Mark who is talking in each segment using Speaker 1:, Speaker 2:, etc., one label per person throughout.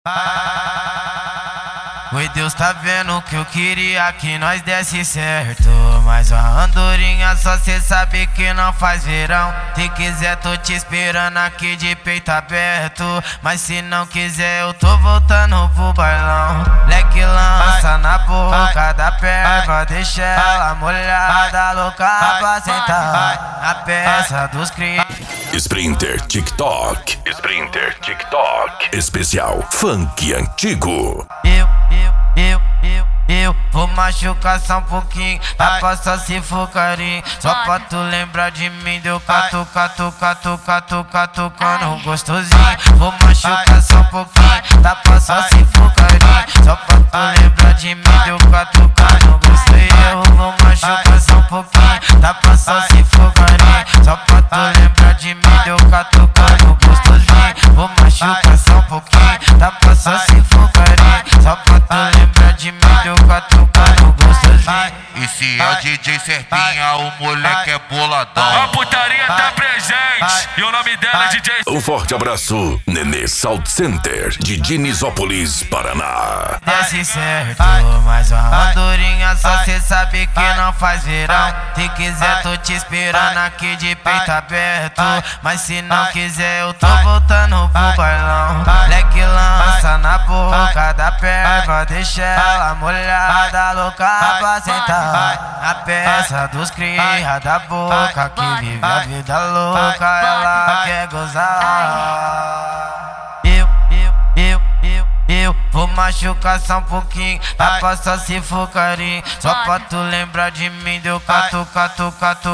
Speaker 1: Oi, Deus tá vendo que eu queria que nós desse certo, mas a andorinha só cê sabe que não faz verão. Se quiser tô te esperando aqui de peito aberto, mas se não quiser eu tô voltando pro bailão. Leque lança na boca da perva, deixa ela molhada, louca pra sentar a peça dos cria.
Speaker 2: Sprinter TikTok. Especial Funk Antigo.
Speaker 1: Eu vou machucar só um pouquinho, dá pra só se for carinho. Só pra tu lembrar de mim, deu catucando gostosinho. Vou machucar só um pouquinho, dá pra só se for carinho. Só pra tu lembrar de mim, deu catucando gostosinho. Eu vou machucar só um pouquinho, dá pra só se for carinho. Só pra tu lembrar de mim, deu catucando gostosinho. Vou machucar só um pouquinho, dá pra só se for carinho. Só pra tu lembrar de mim, deu catucando gostosinho.
Speaker 3: E se é o DJ Serpinha, o moleque é boladão.
Speaker 4: A putaria tá presente e o nome dela é DJ.
Speaker 2: Um forte abraço, Nenê Sound Center, de Dinisópolis, Paraná.
Speaker 1: Desce certo, mas a andorinha só cê sabe que não faz verão. Se quiser tô te esperando aqui de peito aberto, mas se não quiser eu tô voltando pro bailão. Leque lança na boca da perva, deixa ela molhada, louca pra sentar a peça dos cria da boca, que vive a vida louca, ela quer gozar. Eu vou machucar só um pouquinho, dá pra só se for carinho. Só pra tu lembrar de mim, deu catucando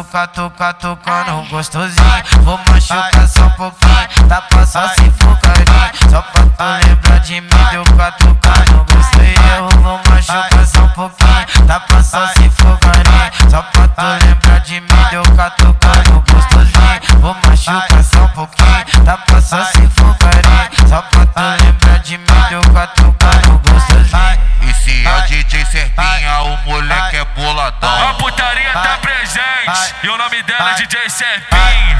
Speaker 1: gostosinho. Vou machucar só um pouquinho, dá pra só se for carinho. Só pra tu lembrar de mim, deu catucando gostosinho. Eu vou machucar só um pouquinho, dá pra só se for carinho. Só pra tu lembrar de mim, deu catucando gostosinho. Vou machucar só um pouquinho, dá pra só se for carinho. Só pra tu lembrar de mim, deu catucando gostosinho.
Speaker 3: E se é o DJ Serpinha, o moleque é boladão.
Speaker 4: A putaria tá presente e o nome dela é DJ Serpinha.